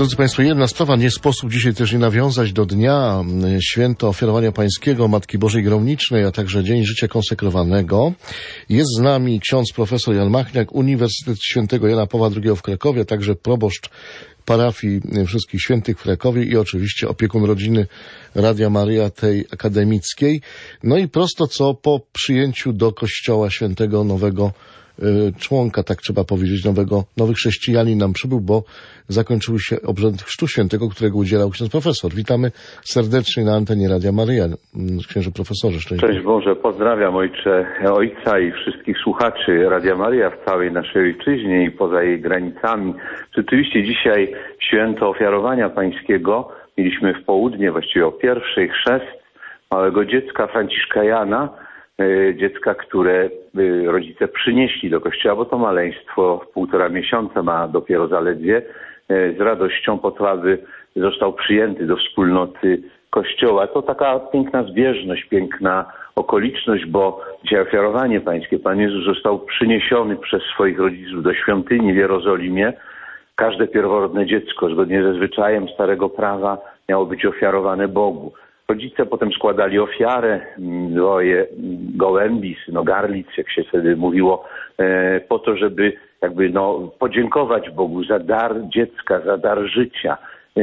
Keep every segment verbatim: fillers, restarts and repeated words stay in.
Drodzy Państwo, jedna sprawa, nie sposób dzisiaj też nie nawiązać do dnia Święto Ofiarowania Pańskiego, Matki Bożej Gromnicznej, a także Dzień Życia Konsekrowanego. Jest z nami ksiądz profesor Jan Machniak, Uniwersytet Świętego Jana Pawła drugiego w Krakowie, a także proboszcz parafii Wszystkich Świętych w Krakowie i oczywiście opiekun rodziny Radia Maryja, tej akademickiej. No i prosto co po przyjęciu do Kościoła Świętego nowego członka, tak trzeba powiedzieć, nowego, nowy chrześcijanin nam przybył, bo zakończył się obrzęd Chrztu Świętego, którego udzielał ksiądz profesor. Witamy serdecznie na antenie Radia Maryja. Księże profesorze, szczęść Boże. Cześć Boże, pozdrawiam ojcze, ojca i wszystkich słuchaczy Radia Maryja w całej naszej ojczyźnie i poza jej granicami. Rzeczywiście dzisiaj święto Ofiarowania Pańskiego. Mieliśmy w południe, właściwie o pierwszej, chrzest małego dziecka Franciszka Jana, dziecka, które rodzice przynieśli do kościoła, bo to maleństwo półtora miesiąca ma dopiero zaledwie. Z radością po to, aby został przyjęty do wspólnoty kościoła. To taka piękna zbieżność, piękna okoliczność, bo dzisiaj ofiarowanie pańskie. Pan Jezus został przyniesiony przez swoich rodziców do świątyni w Jerozolimie. Każde pierworodne dziecko, zgodnie ze zwyczajem Starego Prawa, miało być ofiarowane Bogu. Rodzice potem składali ofiarę, dwoje gołębi, synogarlic, jak się wtedy mówiło, po to, żeby jakby no, podziękować Bogu za dar dziecka, za dar życia.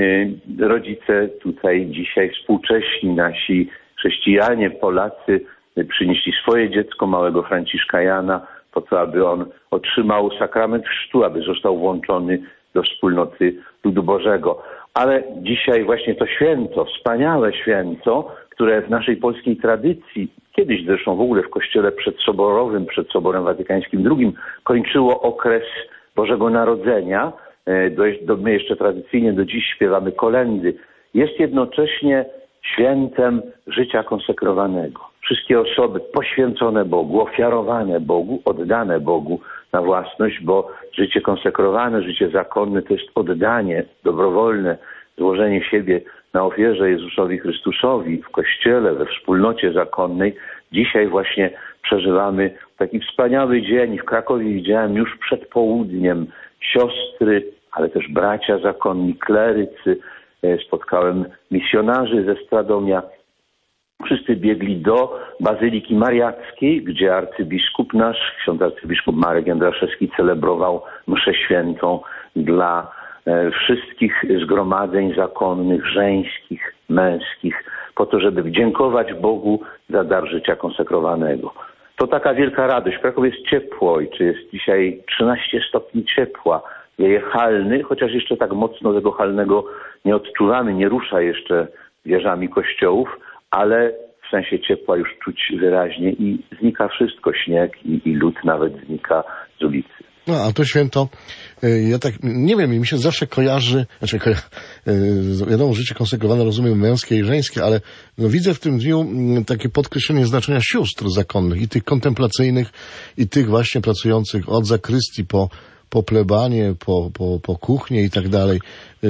Rodzice tutaj dzisiaj współcześni, nasi chrześcijanie, Polacy przynieśli swoje dziecko, małego Franciszka Jana, po to, aby on otrzymał sakrament chrztu, aby został włączony do wspólnoty ludu Bożego. Ale dzisiaj właśnie to święto, wspaniałe święto, które w naszej polskiej tradycji, kiedyś zresztą w ogóle w kościele przedsoborowym, przed Soborem Watykańskim drugim, kończyło okres Bożego Narodzenia. Do, do, my jeszcze tradycyjnie do dziś śpiewamy kolędy. Jest jednocześnie świętem życia konsekrowanego. Wszystkie osoby poświęcone Bogu, ofiarowane Bogu, oddane Bogu na własność, bo życie konsekrowane, życie zakonne to jest oddanie dobrowolne, złożenie siebie na ofierze Jezusowi Chrystusowi w Kościele, we wspólnocie zakonnej. Dzisiaj właśnie przeżywamy taki wspaniały dzień. W Krakowie widziałem już przed południem siostry, ale też bracia zakonni, klerycy. Spotkałem misjonarzy ze Stradomia. Wszyscy biegli do Bazyliki Mariackiej, gdzie arcybiskup nasz, ksiądz arcybiskup Marek Jędraszewski celebrował mszę świętą dla e, wszystkich zgromadzeń zakonnych, żeńskich, męskich, po to, żeby dziękować Bogu za dar życia konsekrowanego. To taka wielka radość. W Krakowie jest ciepło, ojcze, jest dzisiaj trzynaście stopni ciepła, wieje halny, chociaż jeszcze tak mocno tego halnego nie odczuwamy, nie rusza jeszcze wieżami kościołów, ale w sensie ciepła już czuć wyraźnie i znika wszystko, śnieg i, i lód nawet znika z ulicy. No, a to święto, ja tak, nie wiem, mi się zawsze kojarzy, znaczy, ko, wiadomo, życie konsekrowane rozumiem męskie i żeńskie, ale no, widzę w tym dniu takie podkreślenie znaczenia sióstr zakonnych i tych kontemplacyjnych i tych właśnie pracujących od zakrystii po po plebanie, po, po, po kuchnię i tak dalej.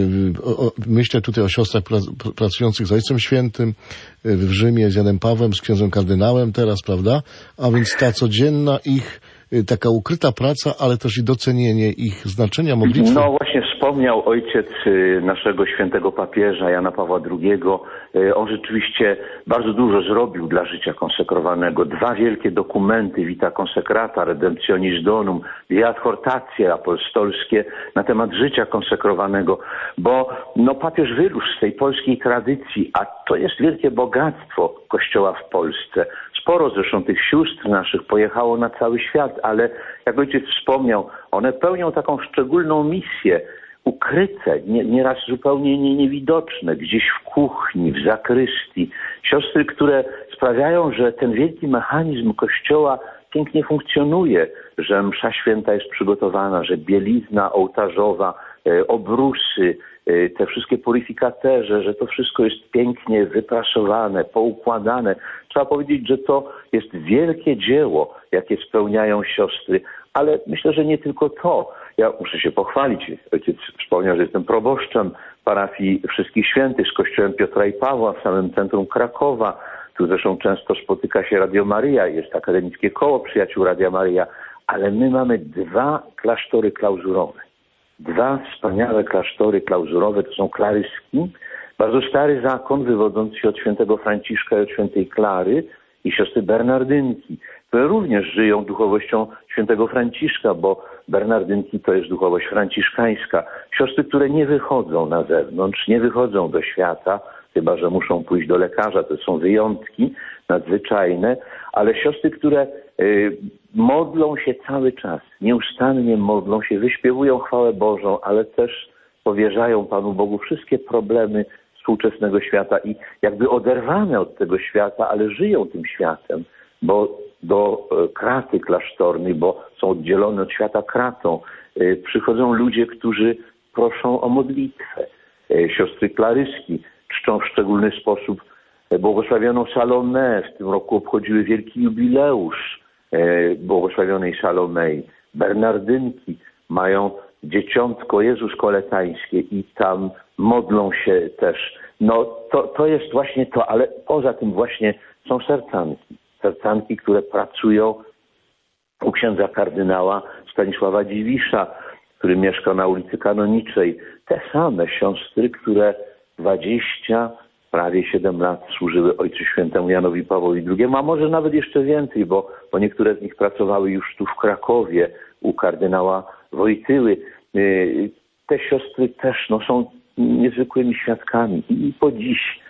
Myślę tutaj o siostrach pracujących z Ojcem Świętym w Rzymie, z Janem Pawłem, z księdzem kardynałem teraz, prawda? A więc ta codzienna ich taka ukryta praca, ale też i docenienie ich znaczenia modlitwy. No właśnie wspomniał ojciec naszego świętego papieża Jana Pawła drugiego. On rzeczywiście bardzo dużo zrobił dla życia konsekrowanego. Dwa wielkie dokumenty, Vita Consecrata, Redemptionis Donum, dwie adhortacje apostolskie na temat życia konsekrowanego, bo no, papież wyrósł z tej polskiej tradycji, a to jest wielkie bogactwo Kościoła w Polsce. Sporo zresztą tych sióstr naszych pojechało na cały świat, ale jak ojciec wspomniał, one pełnią taką szczególną misję, ukryte, nie, nieraz zupełnie nie, niewidoczne, gdzieś w kuchni, w zakrystii. Siostry, które sprawiają, że ten wielki mechanizm Kościoła pięknie funkcjonuje, że msza święta jest przygotowana, że bielizna ołtarzowa, e, obrusy, e, te wszystkie puryfikaterze, że to wszystko jest pięknie wyprasowane, poukładane. Trzeba powiedzieć, że to jest wielkie dzieło, jakie spełniają siostry, ale myślę, że nie tylko to. Ja muszę się pochwalić. Ojciec wspomniał, że jestem proboszczem parafii Wszystkich Świętych z kościołem Piotra i Pawła w samym centrum Krakowa. Tu zresztą często spotyka się Radio Maryja, jest akademickie koło przyjaciół Radia Maryja, ale my mamy dwa klasztory klauzurowe. dwa wspaniałe klasztory klauzurowe, to są klaryski, bardzo stary zakon wywodzący się od świętego Franciszka i od świętej Klary i siostry Bernardynki, które również żyją duchowością świętego Franciszka, bo Bernardynki to jest duchowość franciszkańska. Siostry, które nie wychodzą na zewnątrz, nie wychodzą do świata, chyba że muszą pójść do lekarza, to są wyjątki nadzwyczajne, ale siostry, które y, modlą się cały czas, nieustannie modlą się, wyśpiewują chwałę Bożą, ale też powierzają Panu Bogu wszystkie problemy współczesnego świata i jakby oderwane od tego świata, ale żyją tym światem, bo do kraty klasztornej, bo są oddzielone od świata kratą, przychodzą ludzie, którzy proszą o modlitwę. Siostry klaryski czczą w szczególny sposób błogosławioną Salomę. W tym roku obchodziły wielki jubileusz błogosławionej Salomei. Bernardynki mają dzieciątko Jezus Koletańskie i tam modlą się też. No to, to jest właśnie to, ale poza tym właśnie są sercanki. Sercanki, które pracują u księdza kardynała Stanisława Dziwisza, który mieszka na ulicy Kanoniczej. Te same siostry, które dwadzieścia, prawie siedem lat służyły Ojcu Świętemu Janowi Pawłowi drugiemu, a może nawet jeszcze więcej, bo, bo niektóre z nich pracowały już tu w Krakowie u kardynała Wojtyły. Te siostry też no, są niezwykłymi świadkami i po dziś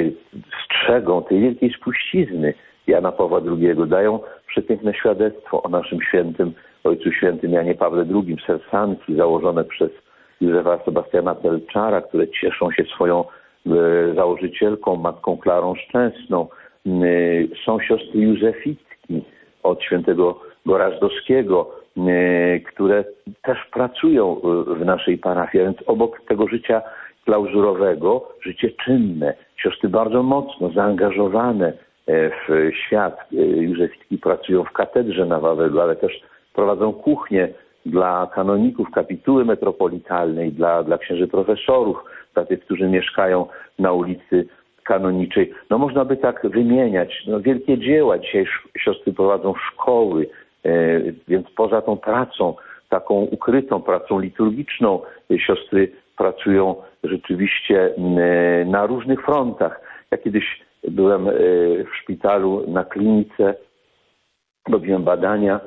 strzegą tej wielkiej spuścizny Jana Pawła drugiego, dają przepiękne świadectwo o naszym świętym Ojcu Świętym Janie Pawle drugim. Sersanki założone przez Józefa Sebastiana Pelczara, które cieszą się swoją e, założycielką, matką Klarą Szczęsną. E, są siostry Józefitki od świętego Gorażdowskiego, e, które też pracują w naszej parafii, więc obok tego życia klauzurowego, życie czynne. Siostry bardzo mocno zaangażowane w świat. Józefitki pracują w katedrze na Wawelu, ale też prowadzą kuchnię dla kanoników kapituły metropolitalnej, dla, dla księży profesorów, dla tych, którzy mieszkają na ulicy Kanoniczej. No można by tak wymieniać. No, wielkie dzieła. Dzisiaj siostry prowadzą szkoły, e, więc poza tą pracą, taką ukrytą pracą liturgiczną, siostry pracują rzeczywiście e, na różnych frontach. Ja kiedyś byłem w szpitalu na klinice, robiłem badania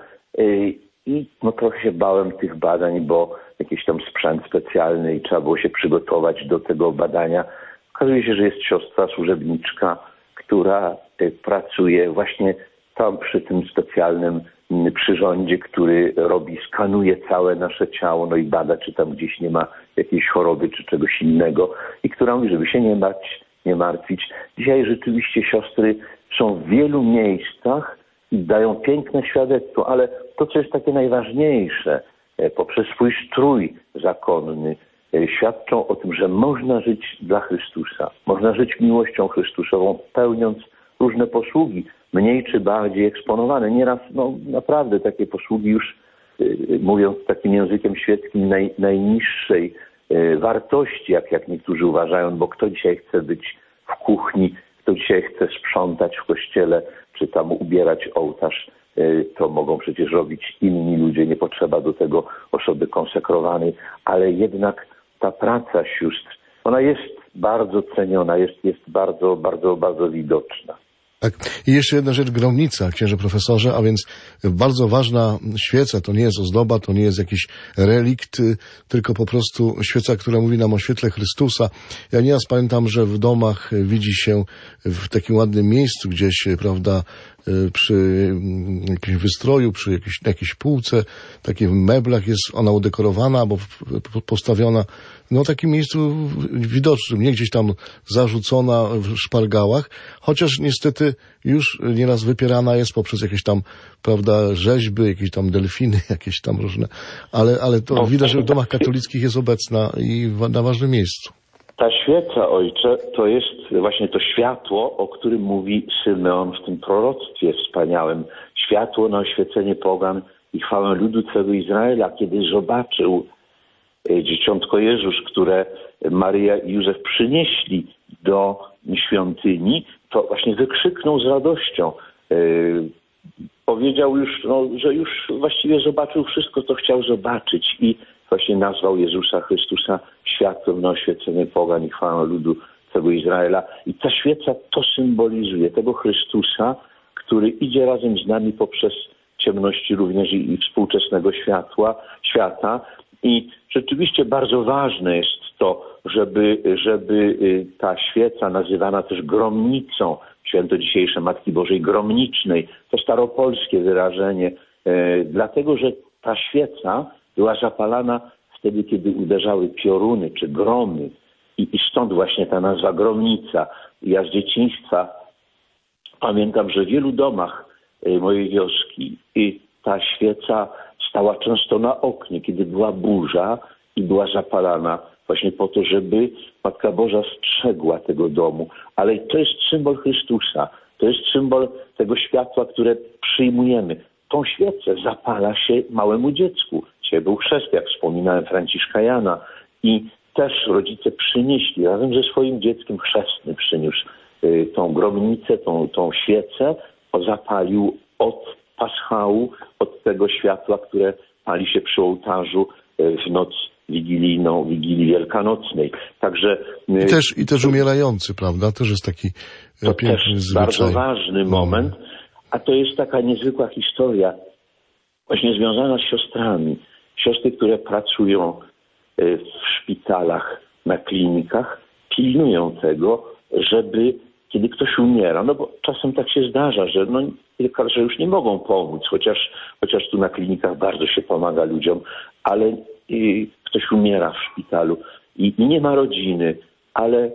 i no trochę się bałem tych badań, bo jakiś tam sprzęt specjalny i trzeba było się przygotować do tego badania. Okazuje się, że jest siostra służebniczka, która pracuje właśnie tam przy tym specjalnym przyrządzie, który robi, skanuje całe nasze ciało, no i bada, czy tam gdzieś nie ma jakiejś choroby, czy czegoś innego i która mówi, żeby się nie bać, nie martwić. Dzisiaj rzeczywiście siostry są w wielu miejscach i dają piękne świadectwo, ale to, co jest takie najważniejsze, poprzez swój strój zakonny, świadczą o tym, że można żyć dla Chrystusa. Można żyć miłością Chrystusową, pełniąc różne posługi, mniej czy bardziej eksponowane. Nieraz no, naprawdę takie posługi już, mówiąc takim językiem świeckim, naj, najniższej wartości, jak, jak niektórzy uważają, bo kto dzisiaj chce być w kuchni, kto dzisiaj chce sprzątać w kościele, czy tam ubierać ołtarz, to mogą przecież robić inni ludzie, nie potrzeba do tego osoby konsekrowanej, ale jednak ta praca sióstr, ona jest bardzo ceniona, jest, jest bardzo, bardzo, bardzo widoczna. Tak. I jeszcze jedna rzecz, gromnica, księże profesorze, a więc bardzo ważna świeca, to nie jest ozdoba, to nie jest jakiś relikt, tylko po prostu świeca, która mówi nam o świetle Chrystusa. Ja nieraz pamiętam, że w domach widzi się w takim ładnym miejscu gdzieś, prawda, przy jakimś wystroju, przy jakiejś, jakiejś półce, takich meblach jest ona udekorowana albo postawiona, no w takim miejscu widocznym, nie gdzieś tam zarzucona w szpargałach, chociaż niestety już nieraz wypierana jest poprzez jakieś tam, prawda, rzeźby, jakieś tam delfiny, jakieś tam różne, ale, ale to widać, że w domach katolickich jest obecna i na ważnym miejscu. Ta świeca, ojcze, to jest właśnie to światło, o którym mówi Symeon w tym proroctwie wspaniałym. Światło na oświecenie pogan i chwałę ludu Twego Izraela, kiedy zobaczył dzieciątko Jezus, które Maryja i Józef przynieśli do świątyni, to właśnie wykrzyknął z radością. Yy, powiedział już, no, że już właściwie zobaczył wszystko, co chciał zobaczyć i właśnie nazwał Jezusa Chrystusa światłem na oświecenie pogan i chwałę ludu tego Izraela. I ta świeca to symbolizuje, tego Chrystusa, który idzie razem z nami poprzez ciemności również i, i współczesnego światła, świata. I rzeczywiście bardzo ważne jest to, żeby, żeby ta świeca, nazywana też gromnicą, święto dzisiejsze Matki Bożej Gromnicznej, to staropolskie wyrażenie, e, dlatego że ta świeca była zapalana wtedy, kiedy uderzały pioruny czy gromy. I, i stąd właśnie ta nazwa gromnica. Ja z dzieciństwa pamiętam, że w wielu domach e, mojej wioski i ta świeca stała często na oknie, kiedy była burza i była zapalana właśnie po to, żeby Matka Boża strzegła tego domu. Ale to jest symbol Chrystusa. To jest symbol tego światła, które przyjmujemy. Tą świecę zapala się małemu dziecku. Dzisiaj był chrzest, jak wspominałem, Franciszka Jana. I też rodzice przynieśli, razem ze swoim dzieckiem chrzestny przyniósł y, tą gromnicę, tą, tą świecę, zapalił od paschału, od tego światła, które pali się przy ołtarzu y, w noc wigilijną, Wigilii Wielkanocnej. Także I też, i też umierający, prawda? Też jest taki to piękny też zwyczaj. Bardzo ważny moment, a to jest taka niezwykła historia, właśnie związana z siostrami. Siostry, które pracują w szpitalach, na klinikach, pilnują tego, żeby kiedy ktoś umiera, no bo czasem tak się zdarza, że no, lekarze już nie mogą pomóc, chociaż, chociaż tu na klinikach bardzo się pomaga ludziom, ale i ktoś umiera w szpitalu i, i nie ma rodziny, ale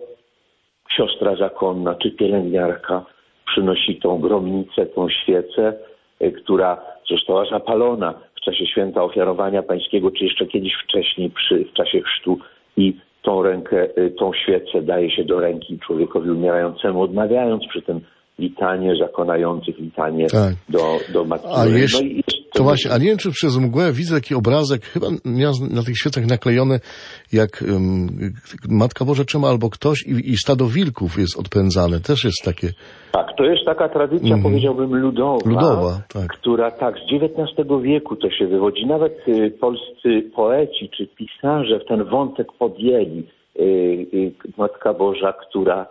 siostra zakonna czy pielęgniarka przynosi tą gromnicę, tą świecę, y, która została zapalona w czasie święta ofiarowania pańskiego, czy jeszcze kiedyś wcześniej przy, w czasie chrztu i tą rękę, y, tą świecę daje się do ręki człowiekowi umierającemu, odmawiając przy tym litanie zakonających, litanie tak. do, do Matki A Bożej. jeśli, no i jest to właśnie, a nie wiem, czy przez mgłę widzę taki obrazek, chyba miał na tych świecach naklejony, jak um, Matka Boża trzyma albo ktoś i, i stado wilków jest odpędzane. Też jest takie... Tak, to jest taka tradycja, mm-hmm. powiedziałbym, ludowa, ludowa tak. która tak, z dziewiętnastego wieku to się wywodzi. Nawet y, polscy poeci czy pisarze w ten wątek podjęli. Y, y, Matka Boża, która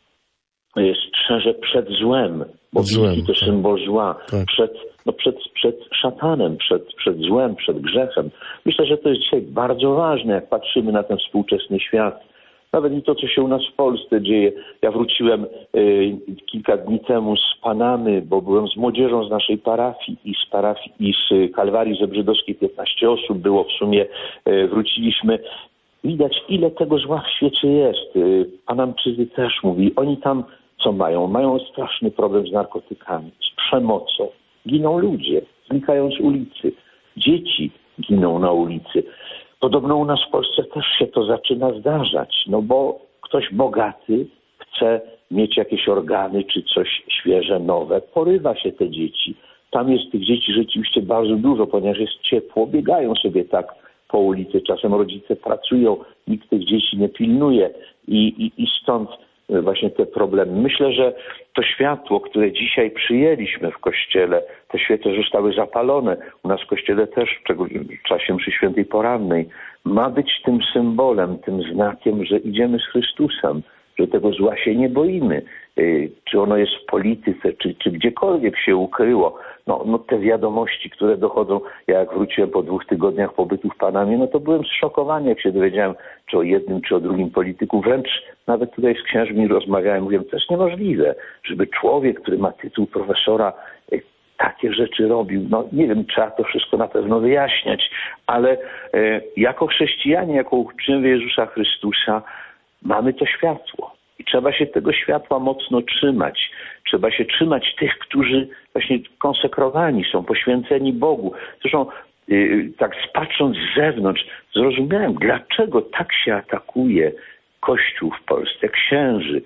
y, strzeże przed złem, bo wilki to tak. symbol zła, tak. przed, no, przed, przed szatanem, przed, przed złem, przed grzechem. Myślę, że to jest dzisiaj bardzo ważne, jak patrzymy na ten współczesny świat. Nawet i to, co się u nas w Polsce dzieje. Ja wróciłem y, kilka dni temu z Panamy, bo byłem z młodzieżą z naszej parafii i z parafii i z Kalwarii Zebrzydowskiej piętnaście osób było w sumie. Y, wróciliśmy. Widać, ile tego zła w świecie jest. Y, Panamczycy też mówi. Oni tam co mają? Mają straszny problem z narkotykami, z przemocą. Giną ludzie, znikają z ulicy. Dzieci giną na ulicy. Podobno u nas w Polsce też się to zaczyna zdarzać, no bo ktoś bogaty chce mieć jakieś organy czy coś świeże, nowe, porywa się te dzieci. Tam jest tych dzieci rzeczywiście bardzo dużo, ponieważ jest ciepło, biegają sobie tak po ulicy, czasem rodzice pracują, nikt tych dzieci nie pilnuje i, i, i stąd właśnie te problemy. Myślę, że to światło, które dzisiaj przyjęliśmy w Kościele, te świece zostały zapalone. U nas w Kościele też w czasie mszy świętej porannej ma być tym symbolem, tym znakiem, że idziemy z Chrystusem, że tego zła się nie boimy. Czy ono jest w polityce, czy, czy gdziekolwiek się ukryło. No, no te wiadomości, które dochodzą, ja jak wróciłem po dwóch tygodniach pobytu w Panamie, no to byłem zszokowany, jak się dowiedziałem, czy o jednym, czy o drugim polityku. Wręcz nawet tutaj z księżmi rozmawiałem, mówiłem, to jest niemożliwe, żeby człowiek, który ma tytuł profesora, takie rzeczy robił. No nie wiem, trzeba to wszystko na pewno wyjaśniać, ale e, jako chrześcijanie, jako uczniowie Jezusa Chrystusa mamy to światło. I trzeba się tego światła mocno trzymać. Trzeba się trzymać tych, którzy właśnie konsekrowani są, poświęceni Bogu. Zresztą yy, tak patrząc z zewnątrz, zrozumiałem, dlaczego tak się atakuje Kościół w Polsce, księży,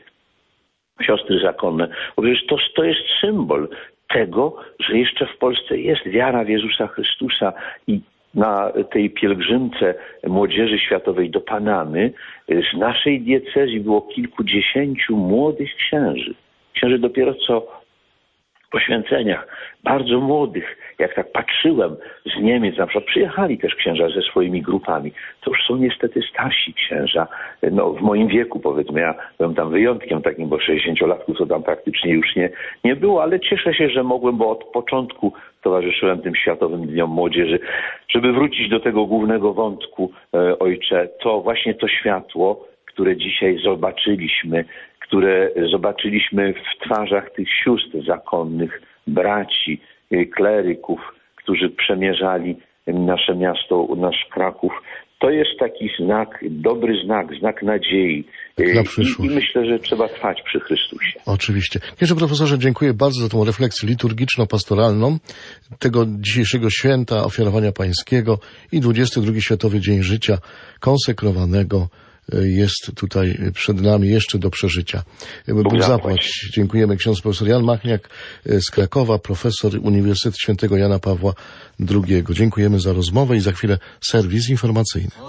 siostry zakonne. Bo przecież to, to jest symbol tego, że jeszcze w Polsce jest wiara w Jezusa Chrystusa i na tej pielgrzymce Młodzieży Światowej do Panamy z naszej diecezji było kilkudziesięciu młodych księży. Księży dopiero co poświęceniach, bardzo młodych. Jak tak patrzyłem z Niemiec, na przykład przyjechali też księża ze swoimi grupami. To już są niestety starsi księża. No, w moim wieku, powiedzmy, ja byłem tam wyjątkiem takim, bo sześćdziesięciolatków to tam praktycznie już nie, nie było, ale cieszę się, że mogłem, bo od początku towarzyszyłem tym Światowym Dniom Młodzieży. Żeby wrócić do tego głównego wątku, e, ojcze, to właśnie to światło, które dzisiaj zobaczyliśmy, które zobaczyliśmy w twarzach tych sióstr zakonnych, braci, kleryków, którzy przemierzali nasze miasto, nasz Kraków. To jest taki znak, dobry znak, znak nadziei. Na I, I myślę, że trzeba trwać przy Chrystusie. Oczywiście. Księże profesorze, dziękuję bardzo za tą refleksję liturgiczno-pastoralną tego dzisiejszego święta ofiarowania pańskiego i dwudziesty drugi Światowy Dzień Życia konsekrowanego jest tutaj przed nami jeszcze do przeżycia. Bóg zapłać. Dziękujemy. Ksiądz profesor Jan Machniak z Krakowa, profesor Uniwersytetu Świętego Jana Pawła drugiego. Dziękujemy za rozmowę i za chwilę serwis informacyjny.